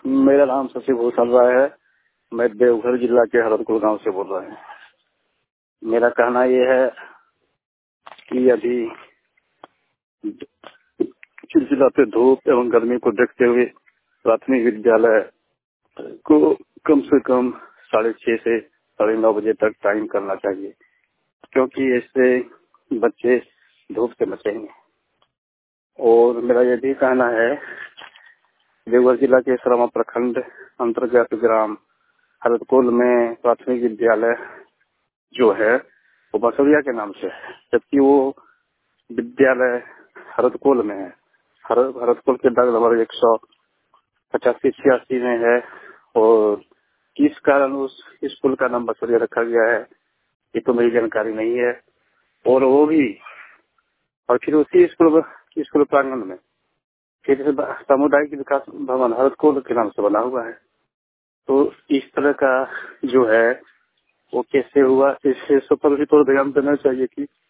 मेरा नाम शशि भूषण राय है। मैं देवघर जिला के हरदपुर गांव से बोल रहा हूँ। मेरा कहना ये है कि अभी चिलचिलाते धूप एवं गर्मी को देखते हुए प्राथमिक विद्यालय को कम से कम 6:30 से 9:30 बजे तक टाइम करना चाहिए, क्योंकि इससे बच्चे धूप से बचेंगे। और मेरा ये भी कहना है, देवघर जिला के सरमा प्रखंड अंतर्गत ग्राम हरदकोल में प्राथमिक विद्यालय जो है वो बसरिया के नाम से है, जबकि वो विद्यालय हरदकोल में है। हरदकोल के दाग नंबर 185-86 में है। और किस कारण उस स्कूल का नाम बसरिया रखा गया है ये तो मेरी जानकारी नहीं है। और वो भी और फिर उसी स्कूल प्रांगण में फिर सामुदायिक विकास भवन हरदकोल के नाम से बना हुआ है। तो इस तरह का जो है वो कैसे हुआ, इससे सब पर भी थोड़ा ध्यान देना चाहिए कि